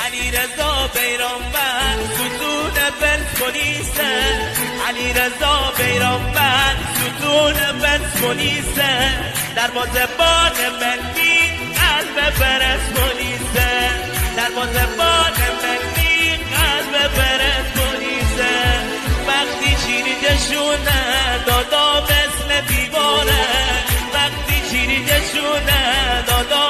علی رضا بیرانوند ستون پرسپولیسه، علی رضا بیرانوند ستون پرسپولیسه، دروازه‌بان ملی قلب پرسپولیسه، دروازه‌بان ملی قلب پرسپولیسه. وقتی چیریدشونه دادا مثل دیواره، وقتی چیریدشونه دادا